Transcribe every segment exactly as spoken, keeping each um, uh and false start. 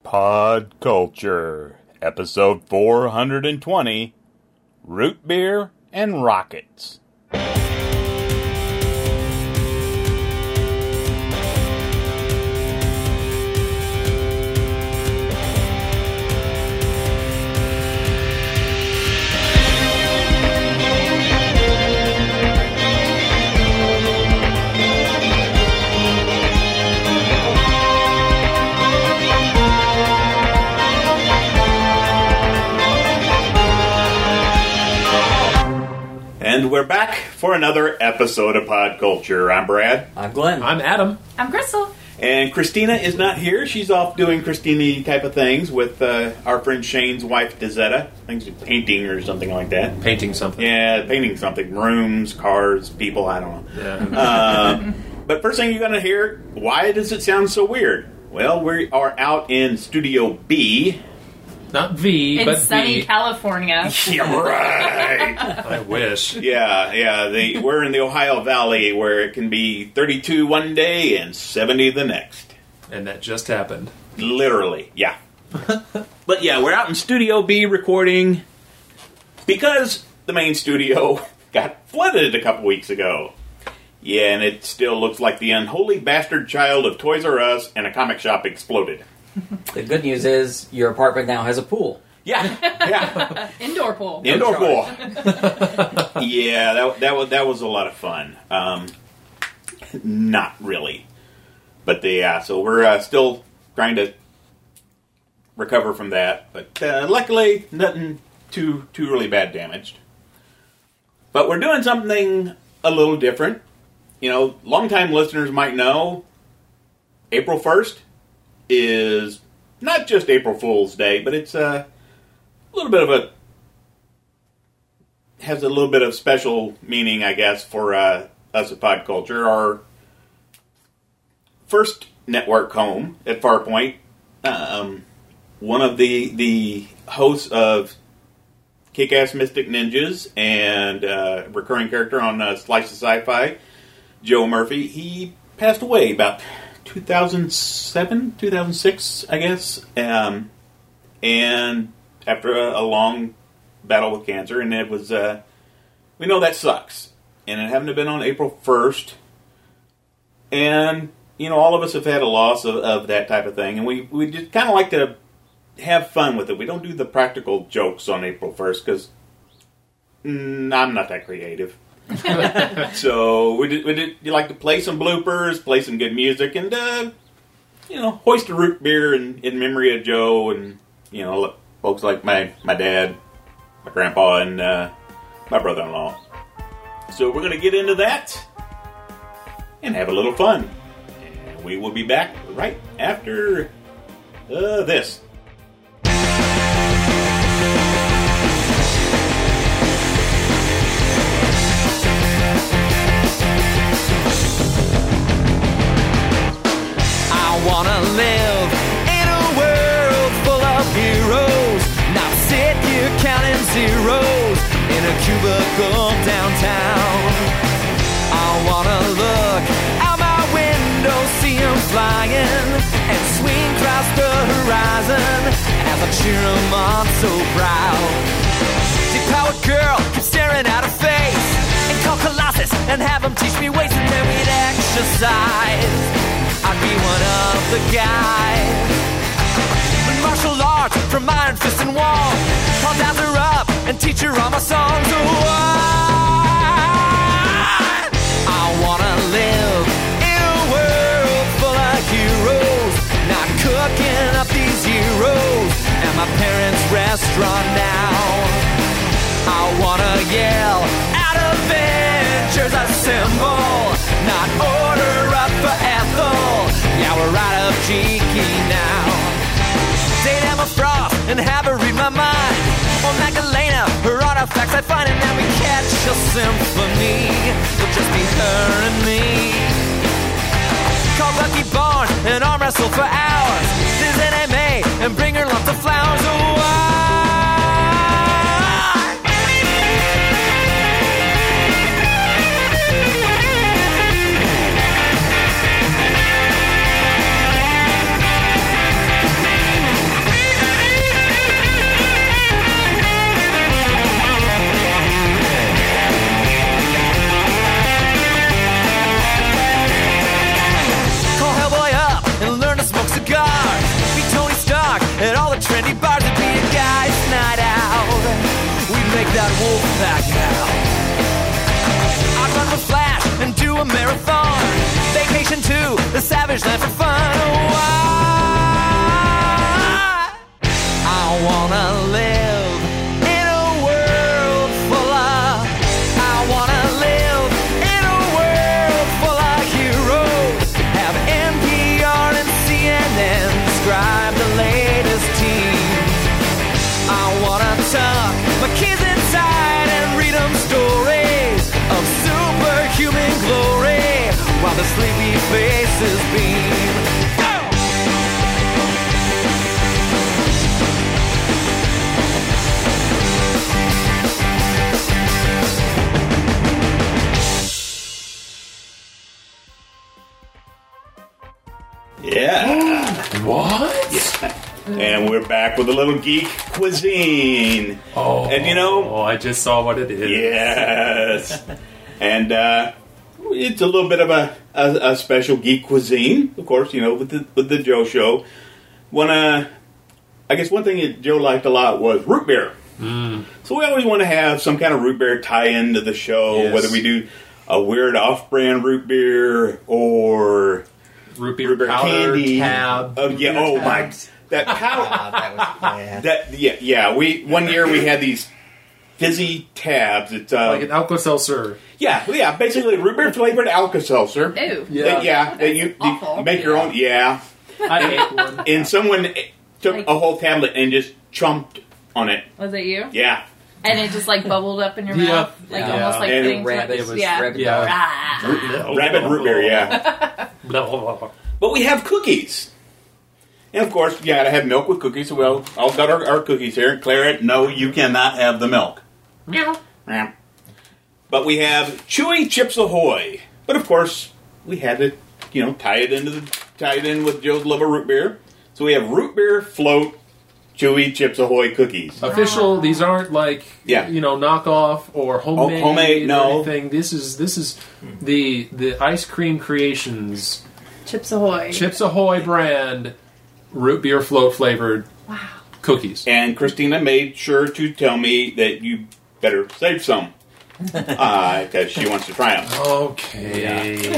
Pod Culture, episode four hundred twenty, Root Beer and Rockets. And we're back for another episode of Pod Culture. I'm Brad. I'm Glenn. I'm Adam. I'm Crystal. And Christina is not here. She's off doing Christina type of things with uh, our friend Shane's wife, Dezetta. I think she's painting or something like that. Painting something. Yeah, painting something. Rooms, cars, people, I don't know. Yeah. uh, but first thing you're going to hear, why does it sound so weird? Well, we are out in Studio B. Not V, In but sunny B. California. Yeah, right. I wish. Yeah, yeah. They, we're in the Ohio Valley where it can be thirty-two one day and seventy the next. And that just happened. Literally, yeah. But yeah, we're out in Studio B recording because the main studio got flooded a couple weeks ago. Yeah, and it still looks like the unholy bastard child of Toys R Us and a comic shop exploded. The good news is your apartment now has a pool. Yeah, yeah. Indoor pool. Indoor pool. Yeah, that that was that was a lot of fun. Um, not really, but the, yeah. So we're uh, still trying to recover from that, but uh, luckily nothing too too really bad damaged. But we're doing something a little different. You know, longtime listeners might know April first is not just April Fool's Day, but it's a little bit of a has a little bit of special meaning, I guess, for uh, us at Pod Culture. Our first network home at Farpoint, um, one of the the hosts of Kick-Ass Mystic Ninjas and uh, recurring character on uh, Slice of Sci-Fi, Joe Murphy, he passed away about two thousand seven, two thousand six, I guess, um, and after a, a long battle with cancer, and it was, uh, we know that sucks, and it happened to have been on April first, and, you know, all of us have had a loss of, of that type of thing, and we, we just kind of like to have fun with it. We don't do the practical jokes on April first, because mm, I'm not that creative. So we did, we did you like to play some bloopers, play some good music, and uh, you know, hoist a root beer in, in memory of Joe, and you know, folks like my my dad, my grandpa, and uh, my brother-in-law. So we're gonna get into that and have a little fun, and we will be back right after uh, this. I wanna live in a world full of heroes, not sit here counting zeros in a cubicle downtown. I wanna look out my window, see 'em flying, and swing across the horizon as I cheer 'em on so proud. Deep-powered girl keeps staring at her face, and call Colossus and have him teach me ways, and then we'd exercise. I'd be one of the guys. With martial arts from iron fist and wall, I'll dance her up and teach her all my songs. Oh, I, I wanna live in a world full of heroes, not cooking up these heroes at my parents' restaurant now. I wanna yell out Avengers Assemble, not order up for Ethel. Yeah, we're out of cheeky now. Date Emma Frost and have her read my mind, or Magdalena, her artifacts I find, and then we catch a symphony. It'll just be her and me. Call Bucky Barnes and arm wrestle for hours. Visit M A and bring her lots of flowers. Oh, I that wolf pack now. I'd run with Flash and do a marathon. Vacation to the savage land for fun. Why? I wanna live in a world full of. I wanna live in a world full of heroes. Have N P R and C N N describe the latest teams. I wanna tuck my kids inside and read them stories of superhuman glory while the sleepy faces beam. Go! Yeah. What? And we're back with a little geek cuisine. Oh, And you know- oh, I just saw what it is. Yes. And uh, it's a little bit of a, a, a special geek cuisine, of course, you know, with the with the Joe Show. One, uh, I guess one thing that Joe liked a lot was root beer. Mm. So we always want to have some kind of root beer tie-in to the show, Yes. whether we do a weird off-brand root beer or Root beer root beer powder, candy. tab. Oh, yeah, oh my. tabs. That powder. Ah, that was bad. That yeah yeah we one year we had these fizzy tabs. It's uh Like an Alka-Seltzer. yeah yeah basically root beer flavored Alka-Seltzer. Ew. Yeah. That, yeah that you, you awful. make your own yeah. I ate one. And someone took Like- a whole tablet and just chomped on it. Was it you? Yeah. And it just like bubbled up in your Yeah. mouth, like Yeah. almost like And getting rabbit, to was yeah. rabbit Yeah. dog. Ah. Rabbit root beer, yeah. Blah, blah, blah, blah. But we have cookies. And of course, you gotta have milk with cookies. So we'll all got our, our cookies here. Clara, no, you cannot have the milk. Meow. Yeah. But we have Chewy Chips Ahoy. But of course, we had to, you know, tie it into the tie it in with Joe's love of root beer. So we have root beer float Chewy Chips Ahoy cookies. Official. These aren't like Yeah. you know knockoff or homemade. homemade, or no. anything. This is this is the the ice cream creations Chips Ahoy. Chips Ahoy brand root beer float flavored Wow. cookies. And Christina made sure to tell me that you better save some. Because she wants to try them. Okay.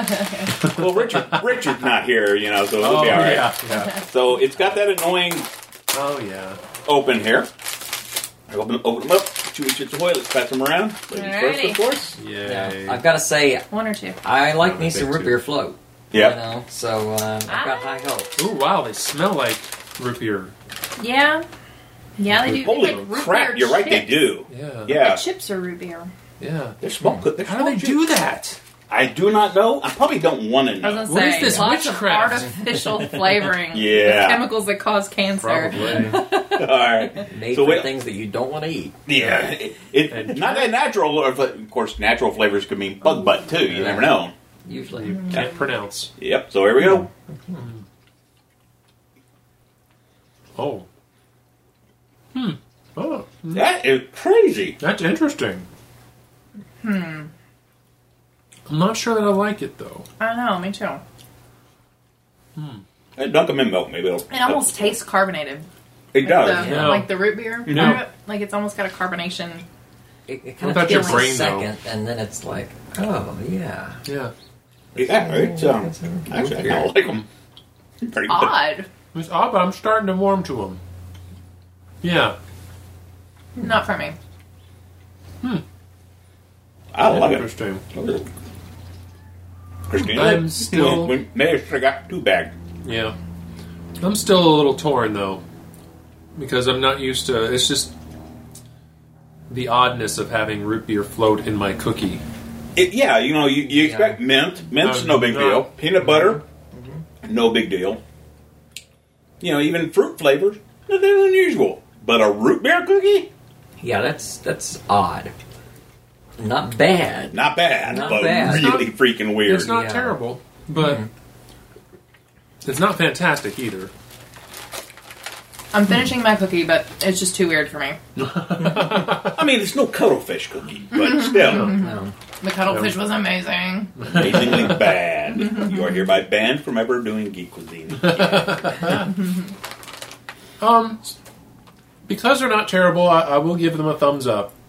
Well, Richard, Richard's not here, you know, so it'll Oh be all right. yeah, yeah. So it's got that annoying Oh yeah. open here. I open, open them up. Chewy Chips Ahoy. Let's pass them around. Ladies first, Alrighty. of course. Yeah. Yeah. I've got to say, One or two. I like Oh, me I some bet root too. beer float. Yep. You know, so uh, I've got high hopes. Ooh wow, they smell like root beer. Yeah. Yeah, they do. Holy They make root crap! beer You're right. They chips. do. Yeah. Yeah. The chips are root beer. Yeah. They're small. They're How do they small do chips. that? I do not know. I probably don't want to I know. was What gonna is say, this lots witchcraft? of artificial flavoring. Yeah. The chemicals that cause cancer. Probably. All right. Made So for wait- things that you don't want to eat. Yeah. It, it, not that natural. Or, of course, natural flavors could mean bug butt too. You never know. Usually. Can't pronounce. Yep. So here we go. Oh. Hmm. Oh. That is crazy. That's interesting. Hmm. I'm not sure that I like it though. I don't know. Me too. Uh, Dunk them in milk, maybe it'll. It almost tastes carbonated. It Like does. the, Yeah. like the root beer. Yeah. part of it. Like it's almost got a carbonation. It, it What kind about of your feels brain, a second, and then it's like, oh, yeah. Yeah. Yeah. It's um. It's a root Actually, I beer. kind of like them. Pretty good. Odd. It's odd, but I'm starting to warm to them. Yeah. Not for me. I love it. Interesting. Christina, I'm still- we may have still got two bags. Yeah. I'm still a little torn though. Because I'm not used to it's just the oddness of having root beer float in my cookie. It, yeah, you know, you, you expect mint. Mint's No, no big no. deal. Peanut butter, no big deal. You know, even fruit flavors, nothing unusual. But a root beer cookie, Yeah, that's that's odd. Not bad. not bad, Not but bad. really freaking weird. It's not Yeah. terrible, but it's not fantastic either. I'm finishing my cookie, but it's just too weird for me. I mean, it's no cuttlefish cookie, but still No. The cuttlefish was amazing. amazingly bad. You are hereby banned from ever doing geek cuisine. Um, because they're not terrible, I, I will give them a thumbs up.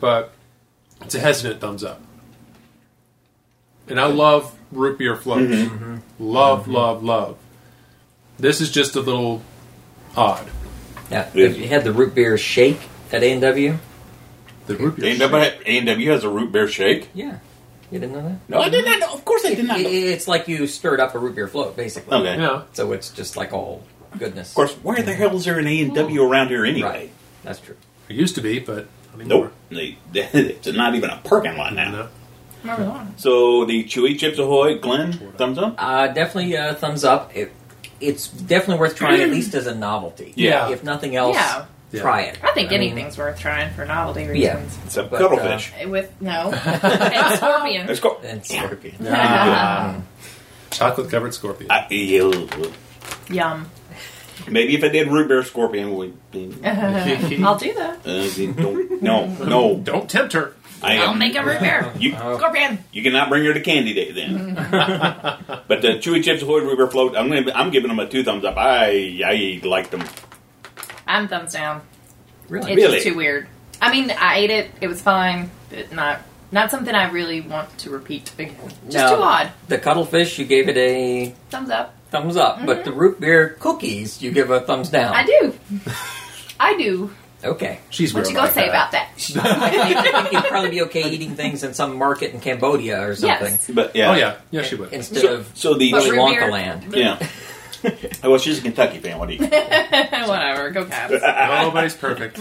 but it's a hesitant thumbs up. And I love root beer floats. Mm-hmm. Love, Mm-hmm. love, love. This is just a little odd. Yeah, Yeah. you had the root beer shake at A and W. The root beer A and W, A and W has a root beer shake? Yeah, you didn't know that? No, I did not know. Of course I did not It- know. It's like you stirred up a root beer float, basically. Okay. Yeah. So it's just like all goodness. Of course, where the hell is there an A and W around here anyway? Right. That's true. It used to be, but not anymore. Nope. They, it's not even a parking lot now. No. Remember that one? So the Chewy Chips Ahoy, Glenn, thumbs up? Uh, definitely uh, thumbs up. It, it's definitely worth trying, at least as a novelty. Yeah. If nothing else, Yeah. try it. I think mean, anything's worth trying for novelty Yeah. reasons. Except But, cuttlefish. With no, and scorpion. Let's go. And scorpion. Ah. Chocolate covered scorpion. I, ew. Yum. Maybe if I did root beer scorpion, would be. I'll do that. Uh, don't, no, no. Don't tempt her. I I'll am, make a root beer. you, Scorpion. you cannot bring her to Candy Day then. But the Chewy Chips Ahoy root beer float, I'm gonna, I'm giving them a two thumbs up. I, I liked them. I'm thumbs down. Really? It's Really? just too weird. I mean, I ate it. It was fine, but not not something I really want to repeat again. Just Now, too odd. The cuttlefish, you gave it a Thumbs up. thumbs up, but the root beer cookies, you give a thumbs down. I do. I do. Okay. She's What real you gonna like say that. about that? I think, I think you'd probably be okay eating things in some market in Cambodia or something. Yes. But yeah. Oh, yeah. Yeah, she would. Instead So, of so the. But Willy root Wonka beer- land. Yeah. Well, she's a Kentucky fan. What do you? Whatever. Go Cavs. Nobody's perfect.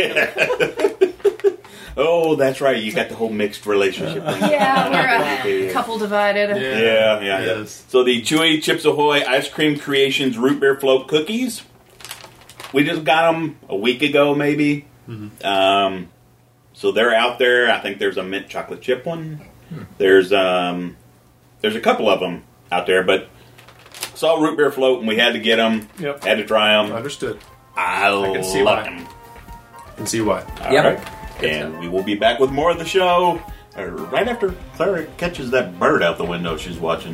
Oh, that's right. You got the whole mixed relationship thing. Yeah, we're a couple divided. Yeah. Yeah, yeah, yeah. Yes. So the Chewy Chips Ahoy Ice Cream Creations Root Beer Float Cookies. We just got them a week ago, maybe. Mm-hmm. Um, so they're out there. I think there's a mint chocolate chip one. There's um, there's a couple of them out there, but saw root beer float and we had to get them. Yep. Had to try them. Understood. I, I can see loved why. them. And see why. All Yep. right. And we will be back with more of the show uh, right after Clara catches that bird out the window she's watching.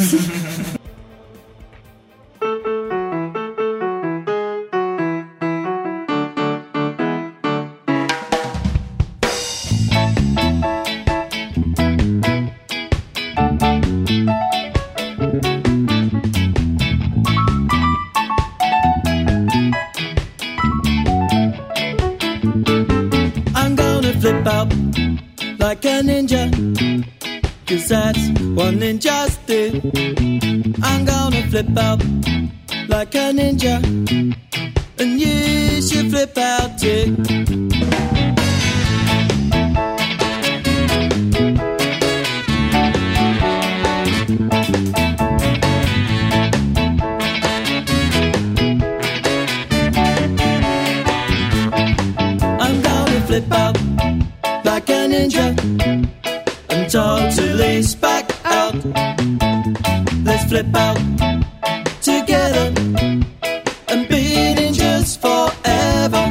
I'm gonna flip out like a ninja, 'cause that's what ninjas do. I'm gonna flip out like a ninja, and you should flip out too. I'm gonna flip out like a ninja and totally back out. Let's flip out together and be ninjas forever.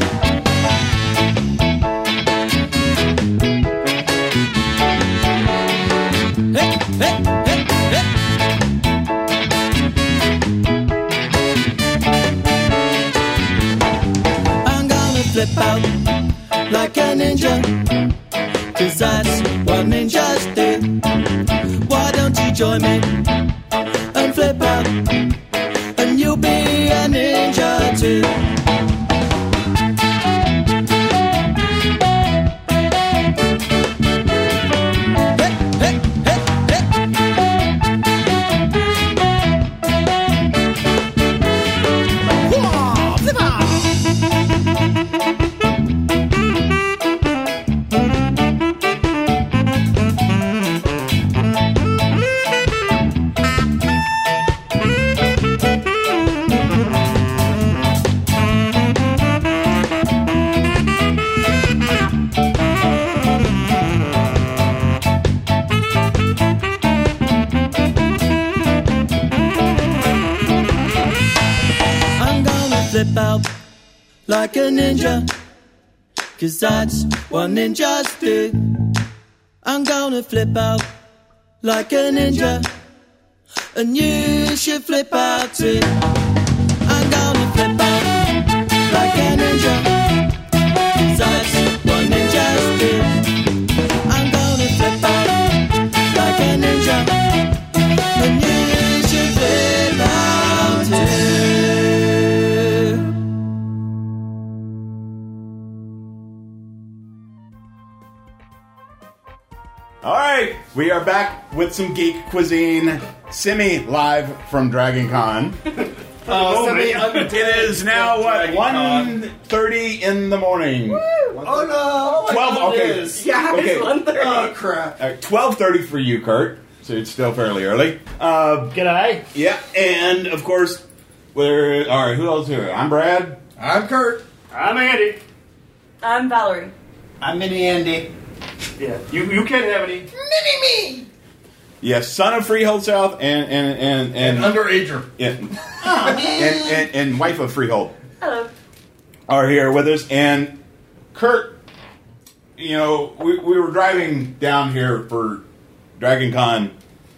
Hey, hey, hey, hey. I'm gonna flip out like a ninja, 'cause that's what ninjas do. Why don't you join me and flip out, and you'll be a ninja too. Hey, hey, hey, hey. Whoa, flip out. I'm gonna flip out like a ninja, 'cause that's what ninjas do. I'm gonna flip out like a ninja, and you should flip out too. I'm gonna flip out like a ninja, 'cause that's what ninjas right, we are back with some geek cuisine, semi-live from Dragon Con. Uh, semi- it is now, what, one thirty in the morning? Oh no! twelve, okay. Yeah, okay. it's one thirty. Oh crap. Uh, twelve thirty for you, Kurt, so it's still fairly early. Uh, G'day. yeah, and of course, we're, all right, who else here? I'm Brad. I'm Kurt. I'm Andy. I'm Valerie. I'm Mini Andy. Yeah, you you can't have any. Mini me. Yes, son of Freehold South and and and and, And underager. and, and, and and wife of Freehold Hello. are here with us. And Kurt, you know, we we were driving down here for Dragon Con,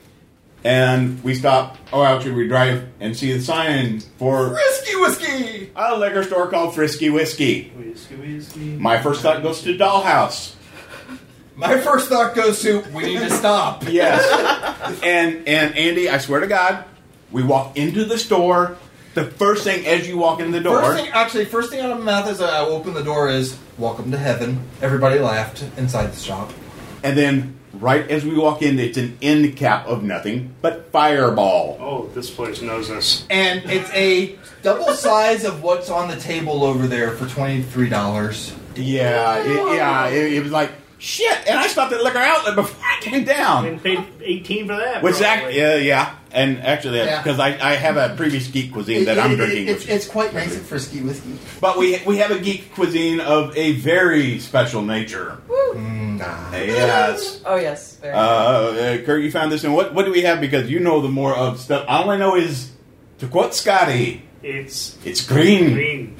and we stopped. Oh, actually, we drive and see the sign for Frisky whiskey. a liquor store called Frisky Whiskey. Whiskey, whiskey. My first thought goes to Dollhouse. My first thought goes to we need to stop. Yes. and and Andy, I swear to God, we walk into the store. The first thing as you walk in the door, First thing, actually, first thing out of my mouth as I open the door is "Welcome to heaven." Everybody laughed inside the shop. and then right as we walk in, it's an end cap of nothing but Fireball. Oh, this place knows us. And it's a double size of what's on the table over there for twenty-three dollars. Yeah, it, yeah, it, it was like shit. And I stopped at the liquor outlet before I came down. And paid eighteen for that. Which act, probably. yeah, yeah, and actually, that's Yeah. because I, I have a previous geek cuisine that I'm drinking. It's, which it's is- quite nice and frisky whiskey. but we we have a geek cuisine of a very special nature. Mm, nah. Yes. Oh yes. Very Uh, uh, Kurt, you found this, and what what do we have? Because you know the more of stuff. All I know is, to quote Scotty, It's it's green. green.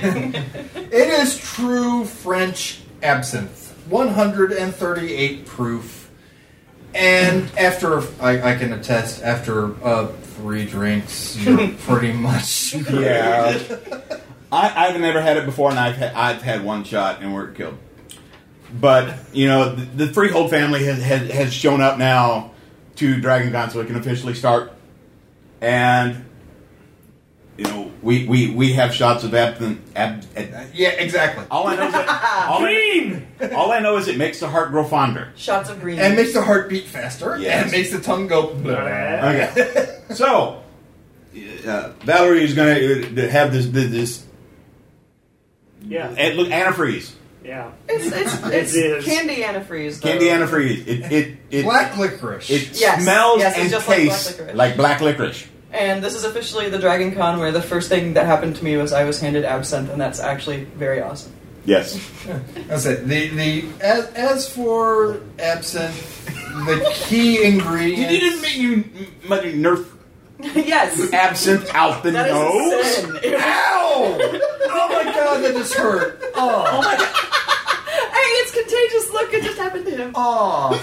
It is true French absinthe, one hundred thirty-eight proof. And after, I, I can attest, after uh, three drinks, you're pretty much. Yeah. I, I've never had it before, and I've had, I've had one shot and we're killed. But you know, the, the Freehold family has, has has shown up now to Dragon Con, so it can officially start. And you know, we, we, we have shots of absinthe. Ab, ab, Yeah, exactly. all I know is that all Green! I, all I know is it makes the heart grow fonder. Shots of green. And makes the heart beat faster, Yes. and makes the tongue go. Okay. So, uh, Valerie is going to have this this, this Yeah. and look, antifreeze, Yeah. It's it's, It it's is. candy antifreeze. Though. candy antifreeze. It it it, Black licorice. it Yes. smells Yes, it's and just like black tastes licorice. like black licorice. And this is officially the Dragon Con where the first thing that happened to me was I was handed absinthe, and that's actually very awesome. Yes. That's it. The the as, as for absinthe, the key ingredient. You didn't make you much nerf Yes. absinthe out the That is a nose. sin. It was- Ow! Oh my god, that just hurt. Oh. Hey, it's contagious. Look, it just happened to him. Oh.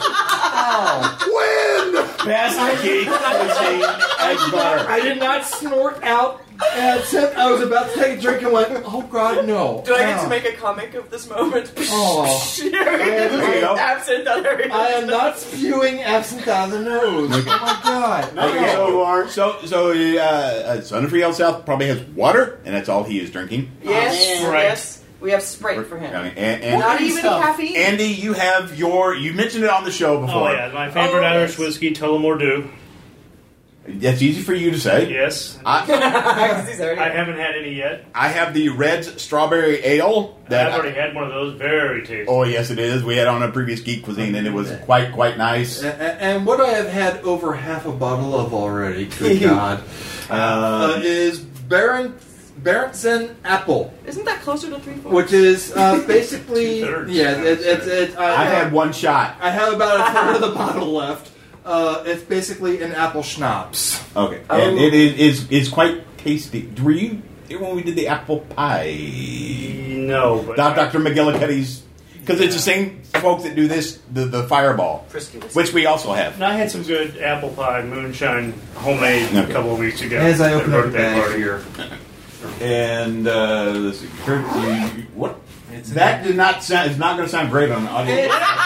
Oh. Win. Best geek cuisine ever. I did not snort out absinthe. I was about to take a drink and went, oh god, no. Do I get Ow. to make a comic of this moment? Oh. There you go. Absinthe on everything. I am not spewing absinthe out of the nose. Oh my god. Okay, so you are. So, so uh, uh, Son of Freehold South probably has water, and that's all he is drinking. Yes, Sprite. yes. We have Sprite for him. And, and, Not even stuff. caffeine. Andy, you have your. You mentioned it on the show Oh, before. yeah. My favorite Oh, Irish yes. whiskey, Tullamore Dew. That's easy for you to say. Yes. I, Because he's already. I haven't had any yet. I have the Red's Strawberry Ale. That I've already had one of those. Very tasty. Oh yes, it is. We had on a previous Geek Cuisine, and it was quite quite nice. And, and what I have had over half a bottle of already, good God, uh, is Baron Berentzen Apple, Isn't that closer to three fourths? which is uh, basically Two-thirds. yeah. It, it's it's I, I had one shot. I have about a third of the bottle left. Uh, it's basically an apple schnapps. Okay, Oh. and it is is quite tasty. Were you here when we did the apple pie? No, but Doc- Doctor McGillicuddy's, because it's the same folk that do this, the the Fireball, Frisky whiskey. which we also have. And I had some good apple pie moonshine homemade Okay. a couple of weeks ago. As I at open up the birthday bag party. here, And uh, let's see, Kurt, you, what? That did not sound. It's not going to sound great on the audio.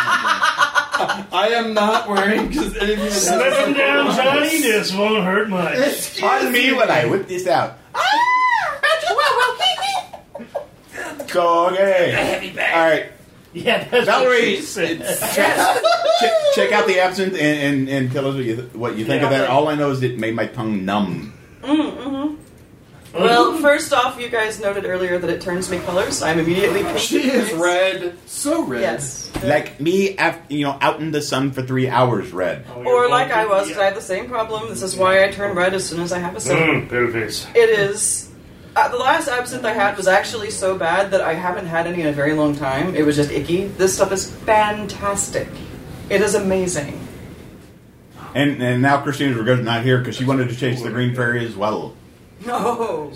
I am not wearing because anything that has Slipping down, Johnny. This won't hurt much. Pardon me when I whip this out. So okay, all right. Yeah, that's Valerie, what she said. change check, check out the absinthe and, and, and tell us what you, what you think Yeah. of that. All I know is it made my tongue numb. Mm-hmm. Well, first off, you guys noted earlier that it turns me colors. I'm immediately pink. She is red, so red. Yes. Like me, after, you know, out in the sun for three hours, red. Oh, Or like I was, because I had the same problem. This is why I turn red as soon as I have a sip. Mm, pale face. It is. Uh, the last absinthe I had was actually so bad that I haven't had any in a very long time. It was just icky. This stuff is fantastic. It is amazing. And and now Christina's not here because she wanted to chase the green fairy as well. No.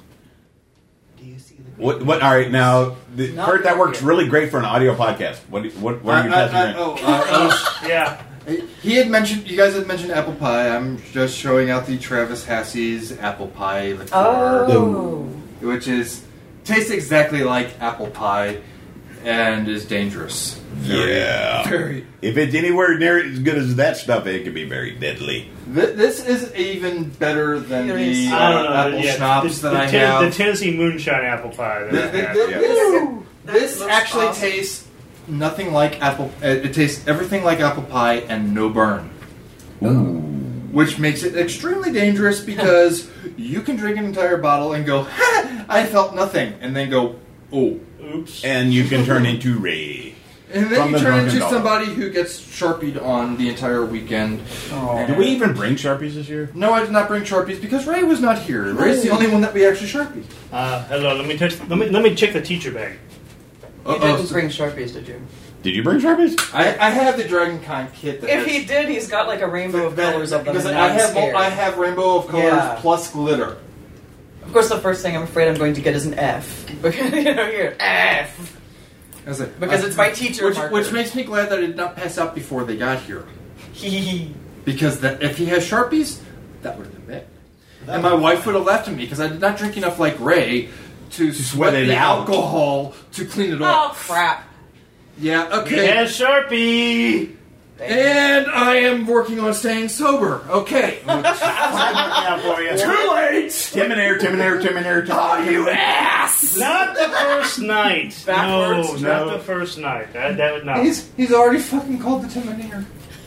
What? What? All right, now the, Not Kurt, that works yet. really great for an audio podcast. What? What? What are you I- I- testing? I- right? oh, uh, uh, Yeah. He had mentioned, you guys had mentioned apple pie. I'm just showing out the Travis Hassey's apple pie liqueur, Oh. which is tastes exactly like apple pie and is dangerous. Very, Yeah. Very. If it's anywhere near as good as that stuff, it can be very deadly. Th- this is even better than the uh, I don't know. apple yeah, schnapps the, that the, I Ten- have. the Tennessee moonshine apple pie. That Th- I th- had. th- Yeah. this this looks actually awesome. tastes nothing like apple. Uh, it tastes everything like apple pie and no burn. Which makes it extremely dangerous because you can drink an entire bottle and go, ha, I felt nothing, and then go, oh. Oops. And you can turn into Ray. And From then the you turn drunken into dog. somebody who gets Sharpied on the entire weekend. Did we even bring Sharpies this year? No, I did not bring Sharpies because Ray was not here. Ray's the only one that we actually Sharpied. Uh, hello. Let me touch. Let me let me check the teacher bag. You Uh-oh. didn't bring Sharpies, did you? Did you bring Sharpies? I, I have the Dragon Con kit. That If has, he did, he's got like a rainbow of that- colors of them. because and I I'm have scared. I have rainbow of colors Yeah. plus glitter. Of course, the first thing I'm afraid I'm going to get is an F. Because, you know, here, F. I was like, Because uh, it's my teacher which, marker. which makes me glad that I did not pass out before they got here. Hee Because that, if he has Sharpies, that would have been bad. And my wife would have left me because I did not drink enough like Ray to, sweat it the out. alcohol to clean it Oh, off. crap. Yeah, He okay. has Sharpie. And I am working on staying sober. Okay. Too late! Tim and Air, Tim and Air, Tim and Air, Tim and Air. You ass! Not the first night. Backwards? No, No. not the first night. That, that would not. He's, he's already fucking called the Timoneer.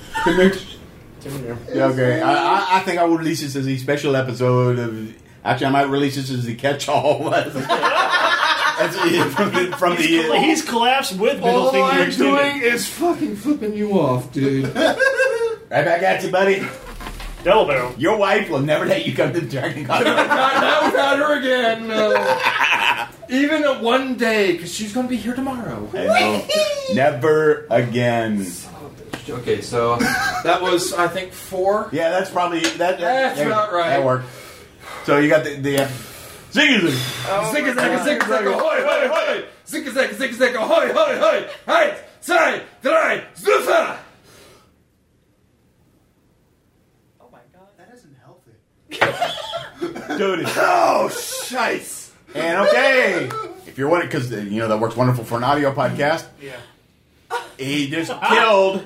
Yeah, okay. I, I, I think I will release this as a special episode of. Actually, I might release this as the catch-all. That's it, from the. From the He's, he's collapsed with middle All finger I'm extended. doing is fucking flipping you off, dude. right back at you, buddy. Double barrel. Your wife will never let you come to the Dragon Con. not, not, not her again. No. Even at one day, because she's going to be here tomorrow. I know. Never again. Okay, so that was, I think, four. Yeah, that's probably that. that That's that, about right. That worked. So you got the the uh, zing zing. Oh, Zigga my zagga God. zigga zagga hoi hoi hoi! Zigga zagga zigga zagga hoi hoi hoi! Eins, zwei, drei, super! Oh, my God. That isn't healthy. Dude. Oh, shice! And okay, if you're wondering, because you know that works wonderful for an audio podcast. Yeah. He just killed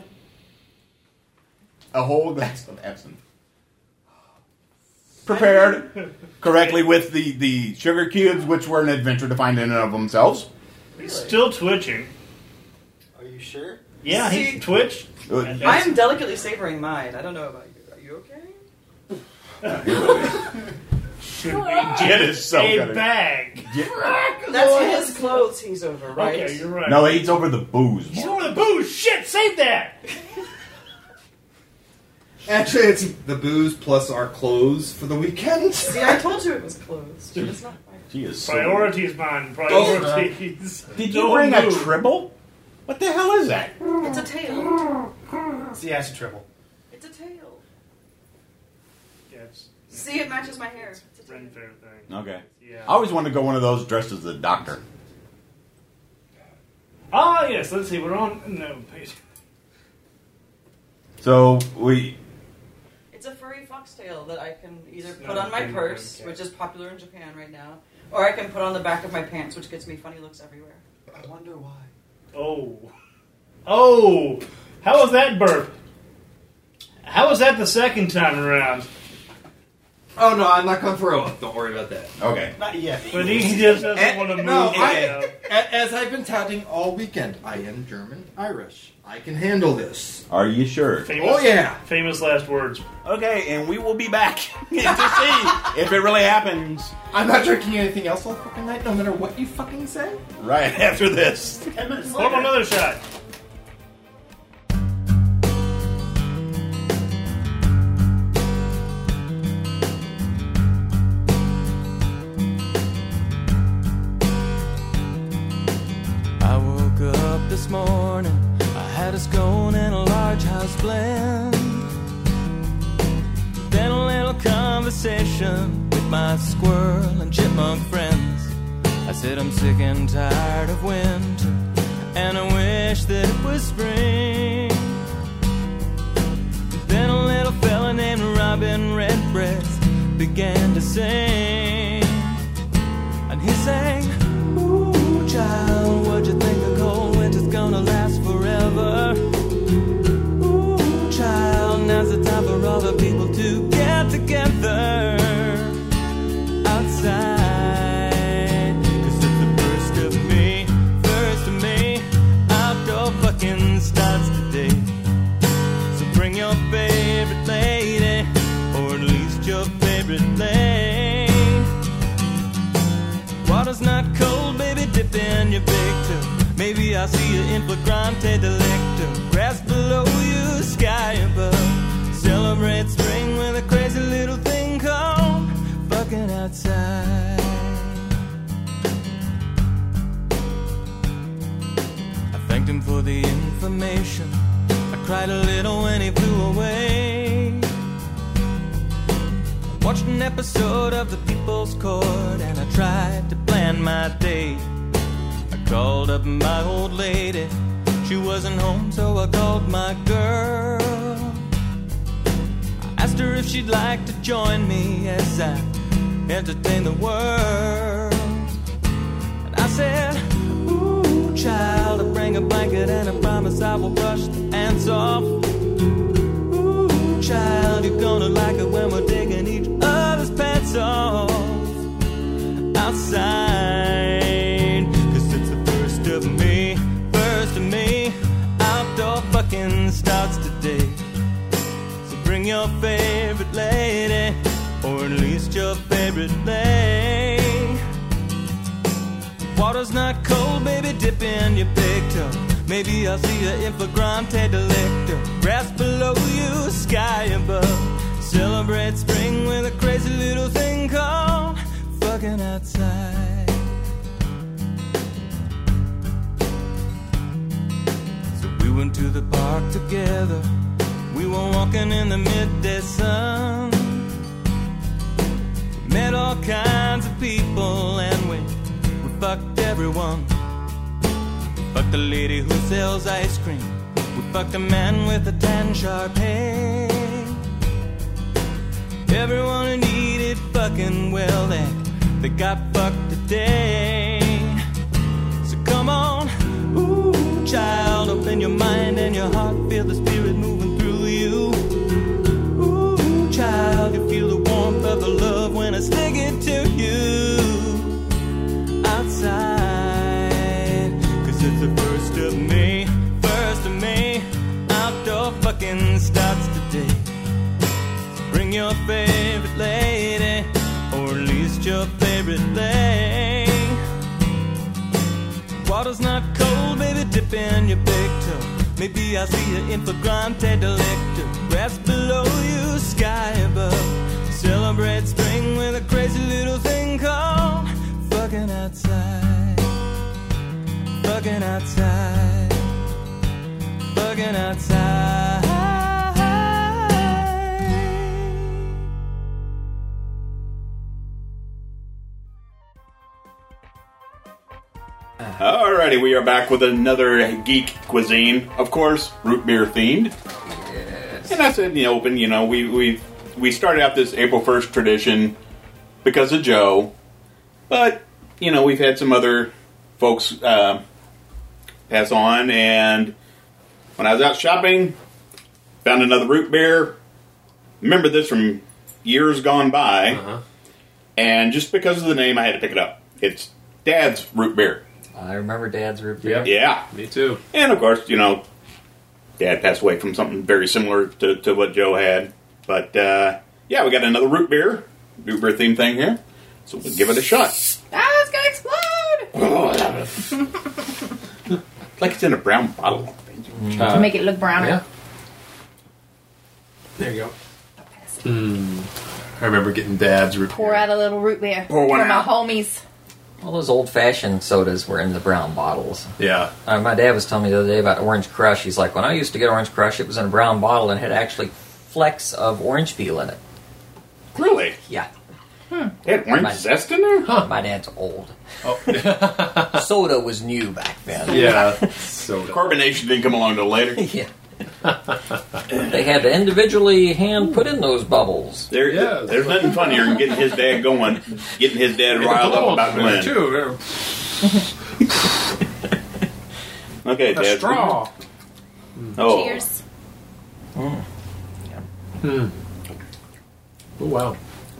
a whole glass of absinthe. Prepared correctly with the, the sugar cubes, which were an adventure to find in and of themselves. He's still twitching. Are you sure? Yeah, See- he twitched. Uh, And I that's- am delicately savoring mine. I don't know about you. Are you okay? should be It is so a good. bag. That's his clothes he's over, right? Okay, you're right. No, he's over the booze. He's over the booze. Shit, save that. Actually, it's the booze plus our clothes for the weekend. See, I told you it was closed. But it's not mine. She is so Priorities, man. Priorities. Did you Don't bring a move. tribble? What the hell is that? It's a tail. It's the acid triple. It's a tail. Yeah, it's See, it matches my hair. It's a tail. Ren Fair thing. Okay. Yeah. I always wanted to go one of those dressed as the doctor. Ah, yes. Let's see. We're on. No, page. So we. It's a furry foxtail that I can either It's put not on my a purse, cat. which is popular in Japan right now, or I can put on the back of my pants, which gets me funny looks everywhere. I wonder why. Oh. Oh. How was that burp? How was that the second time around? Oh no, I'm not going to throw up. Don't worry about that. Okay. Not yet. But he just doesn't And- want to move. no, it I- out. A- As I've been touting all weekend, I am German Irish. I can handle this. Are you sure? Famous, Oh yeah. Famous last words. Okay, and we will be back to see if it really happens I'm not drinking anything else all fucking night, no matter what you fucking say. right after this. Ten minutes Hold on, another shot. I woke up this morning, I had a scone and a large house blend. Then a little conversation with my squirrel and chipmunk friends. I said I'm sick and tired of winter, and I wish that it was spring. Then a little fella named Robin Redbreast began to sing, and he sang, "Ooh, child, what'd you think the cold winter's gonna last forever? Ooh, child, now's the time for all the people to get together outside, 'cause it's the first of me, first of me, outdoor fucking starts today. So bring your favorite lady, or at least your favorite lane. Water's not cold, baby, dip in your big toe. Maybe I'll see you in flagrante delicto. Grass below you, sky above. Celebrate spring with a crazy little thing called fucking outside. I thanked him for the information. I cried a little when he flew away. Watched an episode of The People's Court, and I tried to plan my day. I called up my old lady, she wasn't home, so I called my girl. I asked her if she'd like to join me as I entertain the world. And I said, "Ooh, child, I'll bring a blanket and I promise I will brush the ants off. Ooh, child, you're gonna like it when we're taking each other's pants off outside, 'cause it's the first of me, first of me, outdoor fucking starts today. So bring your favorite lady, or at least your favorite lane. Water's not cold, baby, dip in your big toe. Maybe I'll see you in flagrante delicto. Grass below you, sky above. Celebrate spring with a crazy little thing called fucking outside." So we went to the park together. We were walking in the midday sun. We met all kinds of people, and we, we fucked everyone. We fucked the lady who sells ice cream. We fucked a man with a tan sharp head. Everyone who needed fucking, well, they, they got fucked today. So come on, ooh, child, open your mind and your heart, feel the spirit moving through you. Ooh, child, you feel the warmth of the love when I stick it to you outside, 'cause it's the first of me, first of me, outdoor fucking starts today. So bring your favorite lady, or at least your favorite lane. Water's not cold, baby, dip in your big toe. Maybe I'll see you in flagrante delicto. Grass below you, sky above. Celebrate spring with a crazy little thing called fucking outside. Fucking outside. Fucking outside. Alrighty, we are back with another geek cuisine. Of course, root beer themed. Yes. And I said in the open, you know, we we we started out this April first tradition because of Joe, but you know we've had some other folks uh, pass on. And when I was out shopping, found another root beer. Remember this from years gone by, Uh-huh. and just because of the name, I had to pick it up. It's Dad's Root Beer. I remember Dad's root beer. Yep. Yeah. Me too. And of course, you know, Dad passed away from something very similar to, to what Joe had. But, uh, yeah, we got another root beer, root beer theme thing here. So we'll give it a shot. Ah, it's gonna explode! Oh, I love it. Like it's in a brown bottle. To make it look browner. Yeah. There you go. Mm. I remember getting Dad's root Pour beer. out a little root beer Pour one for my out. homies. All those old-fashioned sodas were in the brown bottles. Yeah. Uh, my dad was telling me the other day about Orange Crush. He's like, when I used to get Orange Crush, it was in a brown bottle and had actually flecks of orange peel in it. Really? Yeah. They had orange My- zest in there? Huh. My dad's old. Oh. Soda was new back then. Yeah. Soda. Carbonation didn't come along until later. Yeah. They had to individually hand put in those bubbles. There, Yeah. There's nothing funnier than getting his dad going, getting his dad riled up about Glenn. Too. Okay, A Dad. straw. Oh. Cheers. Hmm. Oh, wow.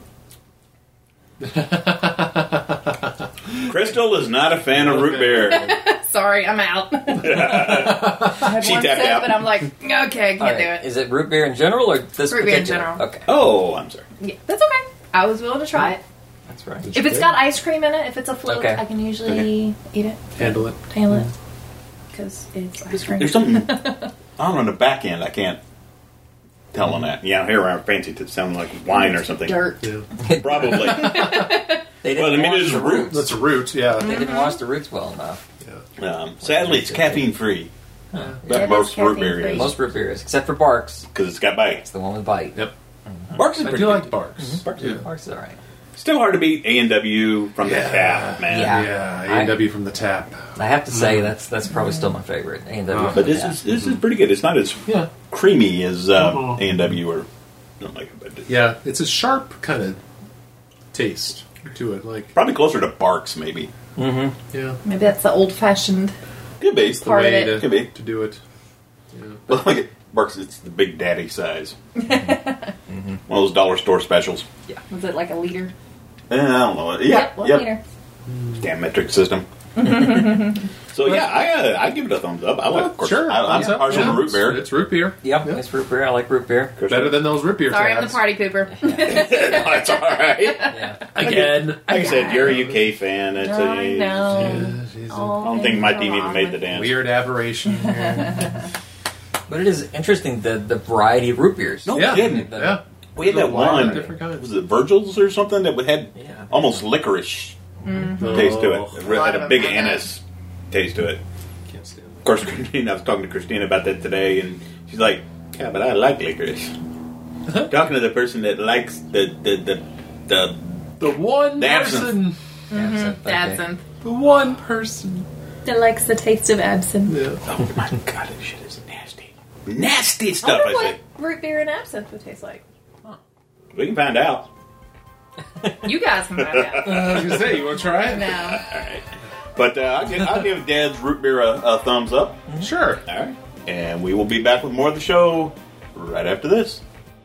Crystal is not a fan of root beer. Sorry, I'm out. I had She one tapped sip, out. but I'm like, okay, I can't All right. do it. Is it root beer in general or this Root beer in particular? general. Okay, Oh, I'm sorry. Yeah, that's okay. I was willing to try it. that's right. If it's got ice cream in it, if it's a float, Okay. I can usually eat it, Handle it. handle it, because it's ice cream. There's something I don't know on the back end. I can't tell on that. Yeah, here around fancy to sound like wine or something. Dirt. Yeah. Probably. They didn't Well, I mean, wash it is the root. roots. That's a root, yeah. They didn't wash the roots well enough. Um, sadly, it's caffeine free. It That is most root caffeine beer free. is Most root beer is, except for Barks. because it's got bite. It's the one with bite. Yep. Barks is I pretty do good. like Barks. Barks is- Yeah. Barks is all right. Still hard to beat A and W from the Yeah. tap, man. Yeah. Yeah, A I- and W from the tap. I have to say that's that's probably still my favorite. A and W. Uh, But this is this is pretty good. It's not as Yeah. creamy as um, Uh-huh. A and W or something like that. But Yeah, it's a sharp kind of taste to it. Like, probably closer to Barks, maybe. Mm-hmm. yeah, Maybe that's the old-fashioned. Could be. the Part of way it. to, Could be. to do it. Yeah. But look at Barks. It's the big daddy size. One of those dollar store specials. Was it like a liter? Eh, I don't know. Yeah. Yep, one yep. liter. Damn metric system. So yeah, I uh, I give it a thumbs up. I like, of course, Sure, I, I'm thumbs up. partial Yeah, to root beer. It's, it's root beer. Yep, Yeah. it's root beer. I like root beer. Better than those root beer Sorry, I'm the tabs. party pooper. That's all right. Yeah. Again. Like I said, you're a U K fan. It's I a, know. Yeah, she's a All I don't think my things team are even wrong made the with dance. weird aberration here. But it is interesting the the variety of root beers. No yeah, kidding. yeah. We had that There's a lot of one. different kinds. Was it Virgil's or something that had Yeah. almost licorice Mm-hmm. taste to it? Oh. It really had A lot a of big them have anise taste to it. Can't stand Of course, Christine, I was talking to Christine about that today, and she's like, "Yeah, but I like licorice." Talking to the person that likes the the the, the The one The absinthe. person. Absinthe, okay. Absinthe. The one person. That likes the taste of absinthe. Yeah. oh my god, this shit is nasty, nasty I stuff. wonder I what said root beer and absinthe would taste like. we can find out. You guys can find out. I was gonna say, you want to try it? No. All right, but uh, I'll, give, I'll give Dad's root beer a, a thumbs up. Sure. All right, and we will be back with more of the show right after this.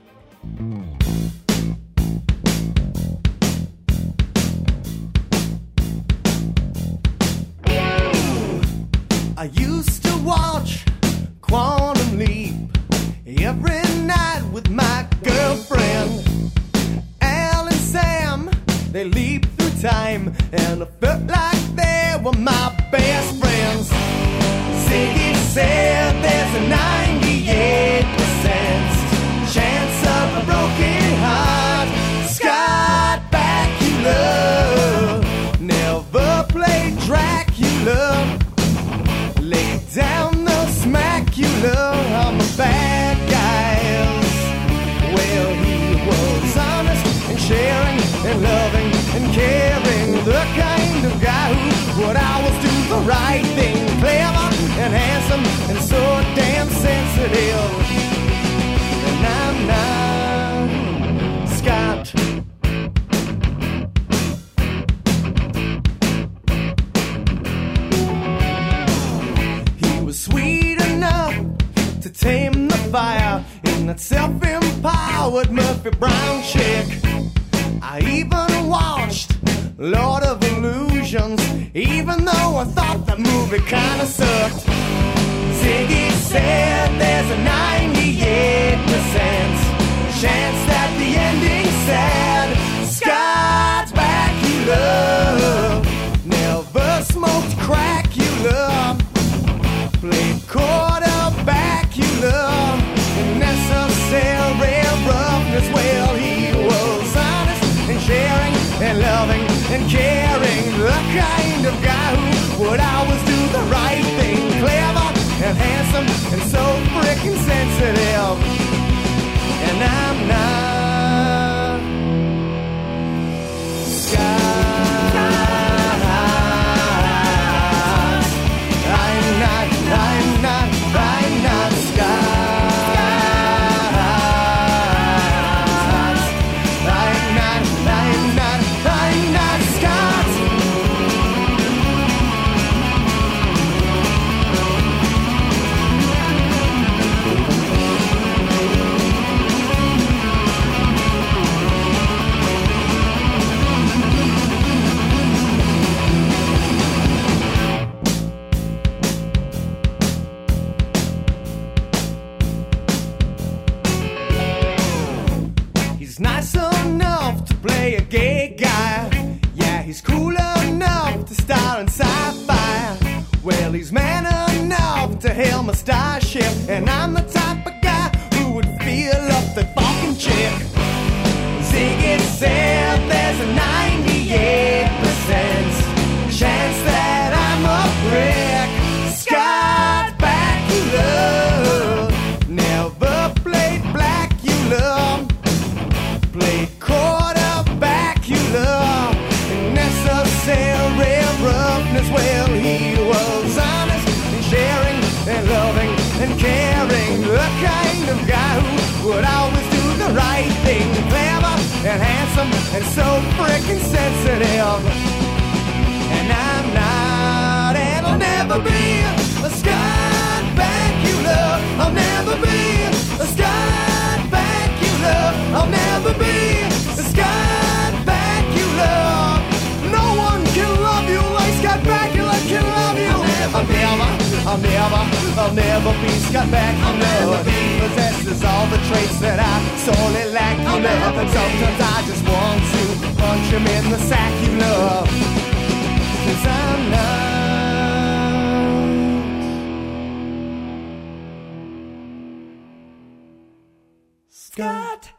I used to watch Quantum Leap every night with my girlfriend. Al and Sam, they leap through time, and I felt like they were my best friends. Ziggy said there's a ninety-eight percent chance of a broken heart. Scott Bakula never played Dracula. Lay down the smackula on the bad guys. Well, he was honest and sharing and loving and caring. The kind of guy who would always do the right thing. Clever and handsome and so damn sensitive. And I'm not Scott. He was sweet enough to tame the fire in that self-empowered Murphy Brown chick. I even watched Lord of Illusions, even though I thought that movie kinda sucked. Ziggy said there's a ninety-eight percent chance that the ending's sad. Scott's back, you love. Never smoked crack, you love. Played quarterback, you love. Necessary roughness, well, he was honest and sharing and loving and caring. The kind of guy who would always do the right thing. Clever and handsome and so freaking sensitive. And I'm not Scott. I'm not, I'm not, I'm not Scott. Nice enough to play a gay guy. Yeah, he's cool enough to star in sci-fi. Well, he's man enough to hail my starship. And I'm the type of guy who would feel up the fucking chick. Ziggy said there's a ninety-eight percent chance that I'm a prick. Scott's back, you love. Never played black, you love. Played quarterback, you love. Necessary roughness, well, he was honest and sharing and loving and caring. The kind of guy who would always do the right thing. Clever and handsome and so freaking sensitive. And I'm not, and I'll never be a Scott back, you love. I'll never be a Scott back, you love. I'll never be the Scott back you love. No one can love you like Scott Bakula can love you. I'll never, I'll never, I'll never be Scott Bakula. He possesses all the traits that I sorely lack, you love. And sometimes I just want to punch him in the sack, you love. 'Cause I'm not Scott.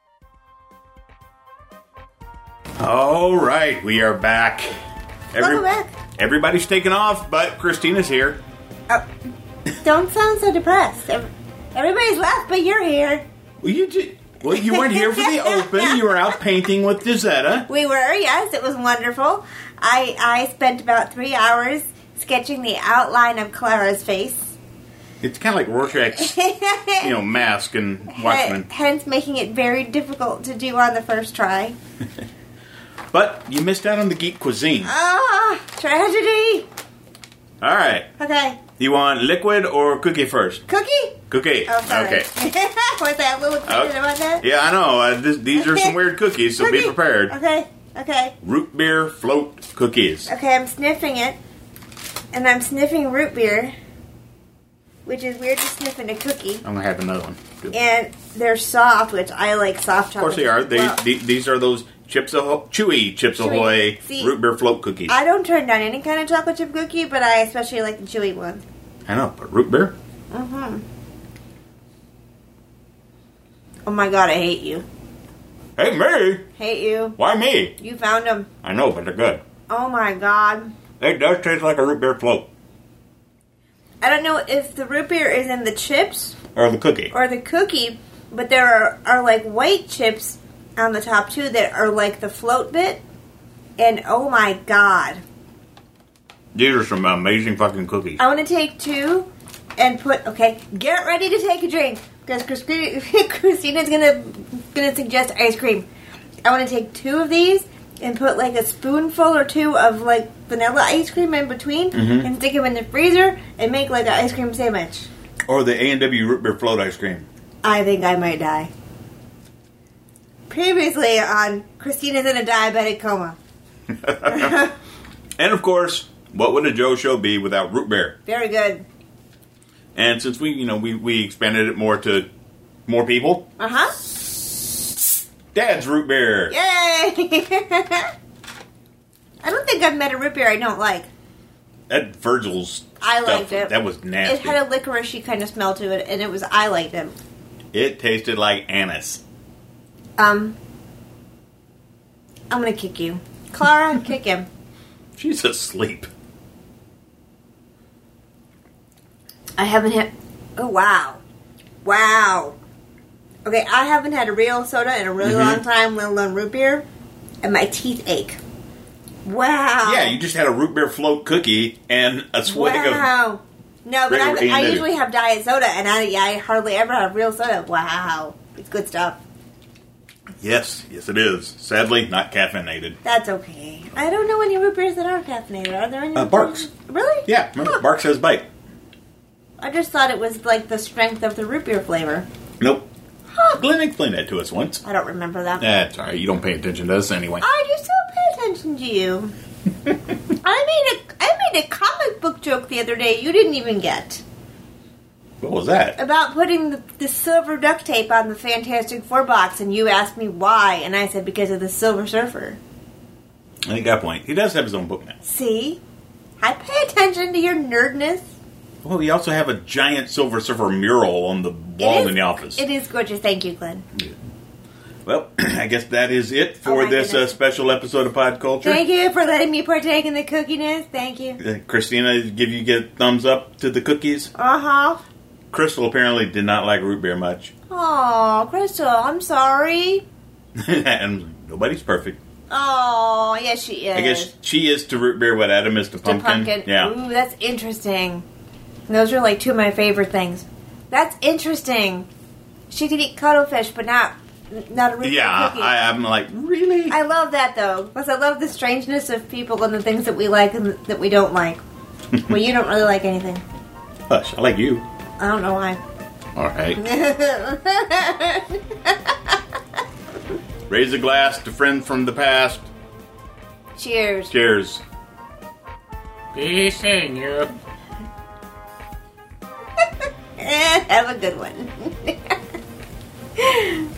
All right, we are back. Every- Welcome back. Everybody's taken off, but Christina's here. Oh, don't sound so depressed. Ev- Everybody's left, but you're here. Well, you did. Well, you weren't here for the open. You were out painting with Dizetta. We were, yes. It was wonderful. I I spent about three hours sketching the outline of Clara's face. It's kind of like Rorschach's, you know, mask and Watchmen. Hence making it very difficult to do on the first try. But you missed out on the geek cuisine. Ah, tragedy. All right. Okay. You want liquid or cookie first? Cookie? Cookie. Oh, sorry. Okay. Was I a little excited Okay. about that? Yeah, I know. Uh, this, these are some weird cookies, so be Cookie. prepared. Okay. Okay. Root beer float cookies. Okay, I'm sniffing it. And I'm sniffing root beer. Which is weird to sniff in a cookie. I'm going to have another one. Good. And they're soft, which I like soft chocolate. Of course they are. They, Well, the- These are those Chips Ahoy, chewy Chips Chewy. Ahoy See, root beer float cookies. I don't turn down any kind of chocolate chip cookie, but I especially like the chewy one. I know, but root beer? Mm-hmm. Oh my god, I hate you. Hey, me? Hate you. Why me? You found them. I know, but they're good. Oh my god. It does taste like a root beer float. I don't know if the root beer is in the chips Or the cookie. or the cookie, but there are, are like white chips on the top too that are like the float bit. And oh my god. These are some amazing fucking cookies. I want to take two and put, okay, get ready to take a drink. Because Christina, Christina's gonna, gonna suggest ice cream. I want to take two of these and put like a spoonful or two of like vanilla ice cream in between Mhm. and stick them in the freezer and make like an ice cream sandwich. Or the A and W root beer float ice cream. I think I might die. Previously on Christina's in a diabetic coma. And of course, what would a Joe show be without root beer? Very good. And since we, you know, we, we expanded it more to more people, Uh huh. Dad's root beer. Yay! I don't think I've met a root beer I don't like. That Virgil's I stuff, liked it. that was nasty. It had a licoricey kind of smell to it, and it was I liked it. It tasted like anise. Um, I'm gonna kick you, Clara. Kick him. She's asleep. I haven't had. Oh wow, wow. Okay, I haven't had a real soda in a really Mhm. long time, let alone root beer, and my teeth ache. Wow. Yeah, you just had a root beer float cookie and a swig of. Wow. No, but I, Regular I Ian usually have diet soda, and I, yeah, I hardly ever have real soda. Wow, it's good stuff. Yes, yes, it is. Sadly, not caffeinated. That's okay. I don't know any root beers that are caffeinated. Are there any? Uh, Barks. Really? Yeah, remember, Barks has bite. I just thought it was like the strength of the root beer flavor. Nope. Glenn explained that to us once. I don't remember that. That's alright. You don't pay attention to us anyway. I just don't pay attention to you. I made a I made a comic book joke the other day you didn't even get What was that? about putting the, the silver duct tape on the Fantastic Four box, and you asked me why, and I said because of the Silver Surfer. I think got a point. He does have his own book now. See, I pay attention to your nerdness. Well, we also have a giant Silver Surfer mural on the wall It is- in the office. It is gorgeous. Thank you, Glenn. Well, I guess that is it for Oh my this uh, goodness. special episode of Pod Culture. Thank you for letting me partake in the cookiness. Thank you. Uh, Christina, give you get thumbs up to the cookies. Uh huh. Crystal apparently did not like root beer much. Oh, Crystal, I'm sorry. And nobody's perfect. Oh, yes, she is. I guess she is to root beer what Adam is to The pumpkin. pumpkin. Yeah. Ooh, that's interesting. Those are like two of my favorite things. That's interesting. She could eat cuttlefish, but not not a root beer Yeah, cookie. I, I'm like, really? I love that though, because I love the strangeness of people and the things that we like and that we don't like. Well, you don't really like anything. Hush, I like you. I don't know why. All right. Raise a glass to friends from the past. Cheers. Cheers. Peace in you. And have a good one.